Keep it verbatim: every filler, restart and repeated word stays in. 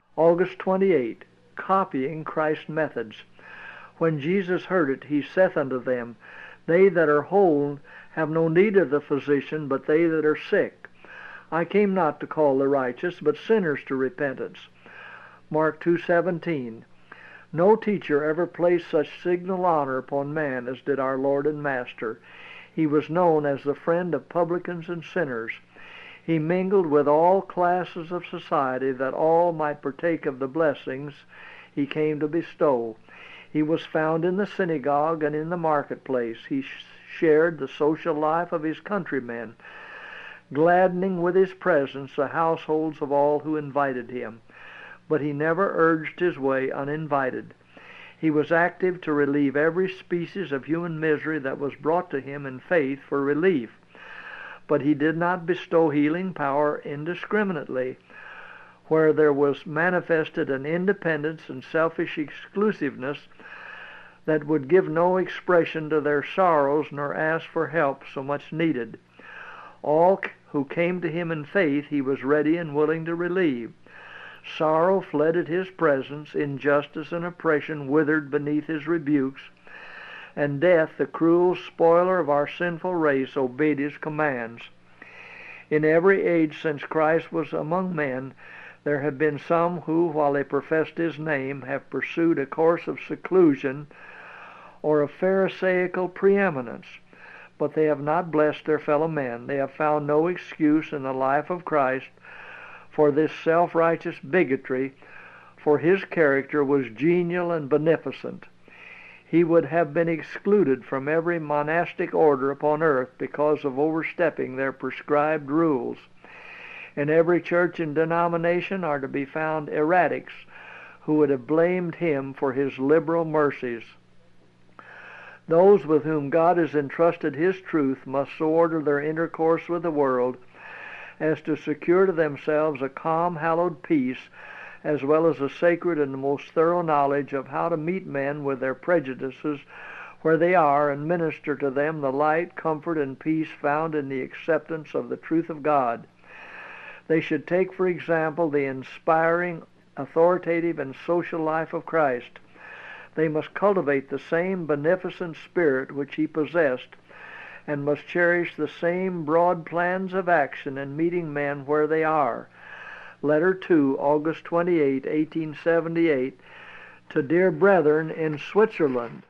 August twenty-eighth. Copying Christ's methods. When Jesus heard it, he saith unto them, They that are whole have no need of the physician, but they that are sick. I came not to call the righteous, but sinners to repentance. Mark two seventeen. No teacher ever placed such signal honor upon man as did our Lord and Master. He was known as the friend of publicans and sinners. He mingled with all classes of society that all might partake of the blessings he came to bestow. He was found in the synagogue and in the marketplace. He shared the social life of his countrymen, gladdening with his presence the households of all who invited him. But he never urged his way uninvited. He was active to relieve every species of human misery that was brought to him in faith for relief. But he did not bestow healing power indiscriminately. Where there was manifested an independence and selfish exclusiveness that would give no expression to their sorrows nor ask for help so much needed. All who came to him in faith he was ready and willing to relieve. Sorrow fled at his presence, injustice and oppression withered beneath his rebukes, and death, the cruel spoiler of our sinful race, obeyed his commands. In every age since Christ was among men, there have been some who, while they professed his name, have pursued a course of seclusion or of pharisaical preeminence. But they have not blessed their fellow men. They have found no excuse in the life of Christ for this self-righteous bigotry, for his character was genial and beneficent. He would have been excluded from every monastic order upon earth because of overstepping their prescribed rules. In every church and denomination are to be found erratics who would have blamed him for his liberal mercies. Those with whom God has entrusted his truth must so order their intercourse with the world as to secure to themselves a calm, hallowed peace, as well as a sacred and most thorough knowledge of how to meet men with their prejudices where they are, and minister to them the light, comfort, and peace found in the acceptance of the truth of God. They should take, for example, the inspiring, authoritative, and social life of Christ. They must cultivate the same beneficent spirit which he possessed, and must cherish the same broad plans of action in meeting men where they are. Letter two, August twenty-eighth, eighteen seventy-eight, to dear brethren in Switzerland.